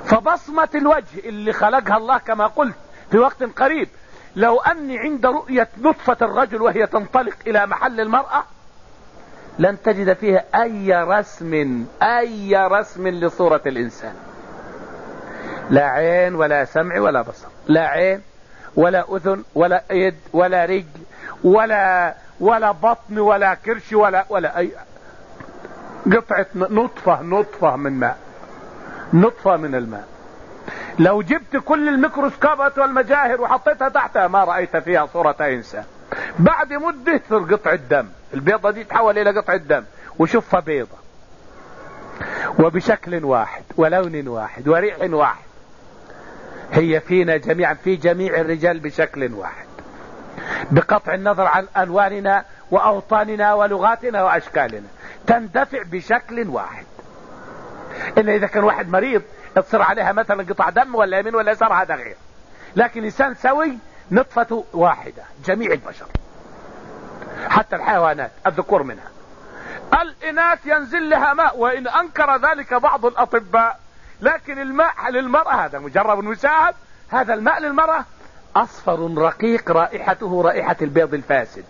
فبصمة الوجه اللي خلقها الله كما قلت في وقت قريب، لو اني عند رؤية نطفة الرجل وهي تنطلق الى محل المرأة لن تجد فيها اي رسم لصورة الانسان، لا عين ولا سمع ولا بصر، لا عين ولا اذن ولا يد ولا رجل ولا بطن ولا كرش ولا اي قطعة نطفة من ماء، نطفة من الماء. لو جبت كل الميكروسكوبات والمجاهر وحطيتها تحتها ما رأيت فيها صورة انسان. بعد مدة تصير قطعة دم، البيضة دي تحول الى قطعة دم وشوفها بيضة وبشكل واحد ولون واحد وريح واحد. هي فينا جميعا، في جميع الرجال بشكل واحد، بقطع النظر عن ألواننا وأوطاننا ولغاتنا وأشكالنا تندفع بشكل واحد. إلا إذا كان واحد مريض تصير عليها مثلا قطع دم ولا يمين ولا يسار، هذا غير. لكن إنسان سوي نطفة واحدة جميع البشر، حتى الحيوانات الذكور منها. الإناث ينزل لها ماء، وإن أنكر ذلك بعض الأطباء، لكن الماء للمرأة هذا مجرب مشاهد. هذا الماء للمرأة أصفر رقيق رائحته رائحة البيض الفاسد،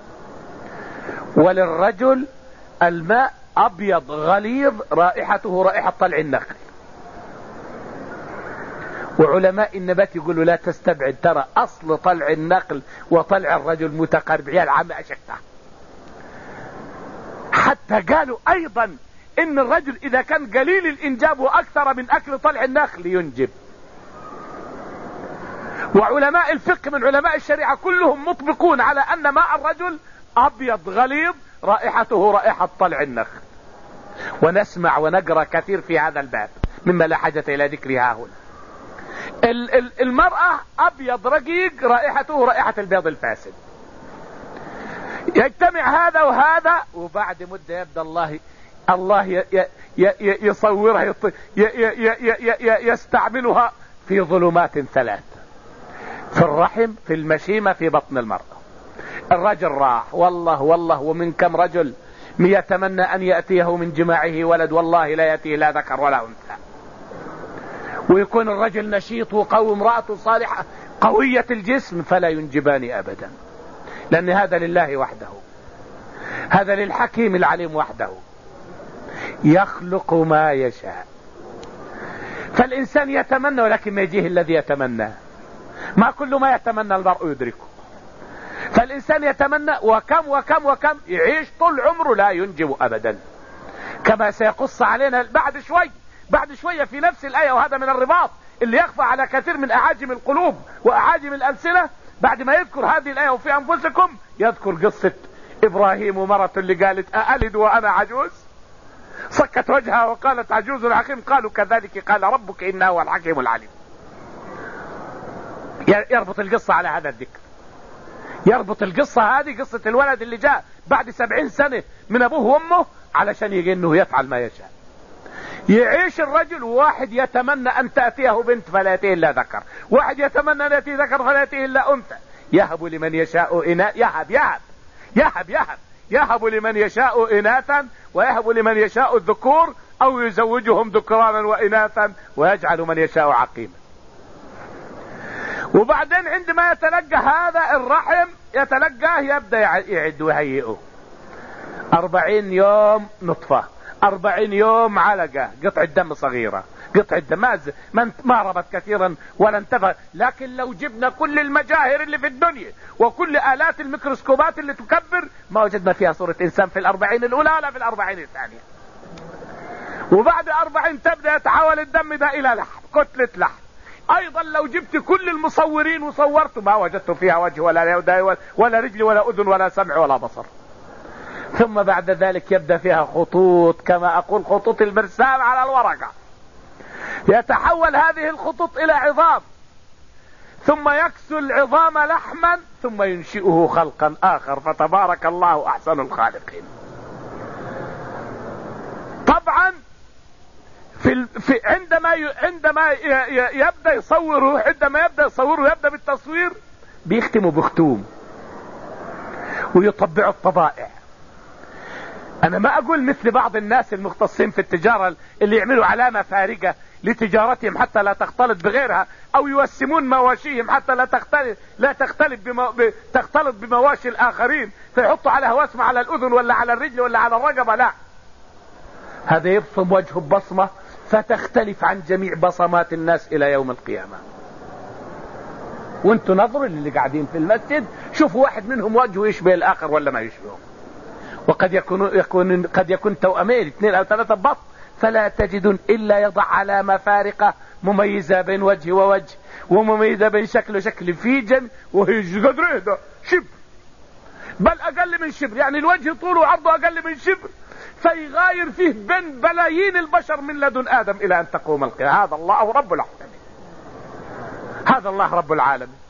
وللرجل الماء أبيض غليظ رائحته رائحة طلع النخل. وعلماء النبات يقولوا لا تستبعد، ترى أصل طلع النخل وطلع الرجل متقارب، يا العام أشكته. حتى قالوا أيضا إن الرجل إذا كان قليل الإنجاب وأكثر من أكل طلع النخل ينجب. وعلماء الفقه من علماء الشريعة كلهم مطبقون على أن ماء الرجل أبيض غليظ رائحته رائحة طلع النخل. ونسمع ونقرأ كثير في هذا الباب مما لا حاجة إلى ذكرها هنا. المرأة أبيض رقيق رائحته رائحة البيض الفاسد. يجتمع هذا وهذا، وبعد مدة يبدأ الله يصورها يستعملها في ظلمات ثلاث: في الرحم، في المشيمة، في بطن المرأة. الرجل راح والله ومن كم رجل يتمنى أن يأتيه من جماعه ولد، والله لا يأتيه لا ذكر ولا أنثى. ويكون الرجل نشيط وقوي، امرأته صالحة قوية الجسم، فلا ينجبان أبدا، لأن هذا لله وحده، هذا للحكيم العليم وحده، يخلق ما يشاء. فالإنسان يتمنى ولكن ما يجيه الذي يتمنى، ما كل ما يتمنى المرء يدركه. فالإنسان يتمنى وكم يعيش طول عمره لا ينجب أبدا، كما سيقص علينا بعد شوية في نفس الآية. وهذا من الرباط اللي يخفى على كثير من أعاجم القلوب وأعاجم الألسنة. بعد ما يذكر هذه الآية وفي أنفسكم يذكر قصة إبراهيم ومرته اللي قالت أألد وأنا عجوز، صكت وجهها وقالت عجوز حكيم، قالوا كذلك قال ربك إنه هو الحكيم العليم. يربط القصة على هذا الذكر، يربط القصة هذه قصة الولد اللي جاء بعد 70 سنة من أبوه وأمه علشان يجي أنه يفعل ما يشاء. يعيش الرجل، واحد يتمنى أن تأتيه بنت فلا يأتيه إلا ذكر، واحد يتمنى أن يأتيه ذكر فلا يأتيه إلا أنثى. يهب لمن يشاء يهب لمن يشاء إناثا ويهب لمن يشاء الذكور أو يزوجهم ذكرانا وإناثا ويجعل من يشاء عقيما. وبعدين عندما يتلقى هذا الرحم يتلقاه يبدأ يعد ويهيئه. 40 يوم نطفة، 40 يوم علقة، قطعة دم صغيرة، قطعة دم ما ربت كثيرا ولا انتفع. لكن لو جبنا كل المجاهر اللي في الدنيا وكل آلات الميكروسكوبات اللي تكبر ما وجدنا فيها صورة إنسان في 40 الأولى ولا في 40 الثانية. وبعد 40 تبدأ يتحول الدم ده إلى لحم، كتلة لحم. ايضا لو جبت كل المصورين وصورت ما وجدت فيها وجه ولا يد ولا رجل ولا اذن ولا سمع ولا بصر. ثم بعد ذلك يبدأ فيها خطوط، كما اقول خطوط المرسام على الورقة، يتحول هذه الخطوط الى عظام، ثم يكسو العظام لحما، ثم ينشئه خلقا اخر، فتبارك الله احسن الخالقين. طبعا عندما يبدأ يصوره، يبدأ بالتصوير بيختموا بختوم ويطبعوا الطبائع. انا ما اقول مثل بعض الناس المختصين في التجارة اللي يعملوا علامة فارقة لتجارتهم حتى لا تختلط بغيرها، او يوسمون مواشيهم حتى لا تختلط بمواشي الاخرين، فيحطوا عليها وسمة على الاذن ولا على الرجل ولا على الرقبة. لا، هذا يبصم وجهه ببصمة فتختلف عن جميع بصمات الناس الى يوم القيامة. وانتوا نظروا اللي قاعدين في المسجد، شوفوا واحد منهم وجهه يشبه الاخر ولا ما يشبهه. وقد يكون توأمين 2 أو 3 بط، فلا تجدون الا يضع علامة فارقة مميزة بين وجه ووجه، ومميزة بين شكل وشكل، في جن وهي قدره ده شبر، بل اقل من شبر، يعني الوجه طوله وعرضه اقل من شبر، فيغاير فيه بين بلايين البشر من لدن ادم الى ان تقوم القيامة. هذا الله رب العالمين، هذا الله رب العالمين.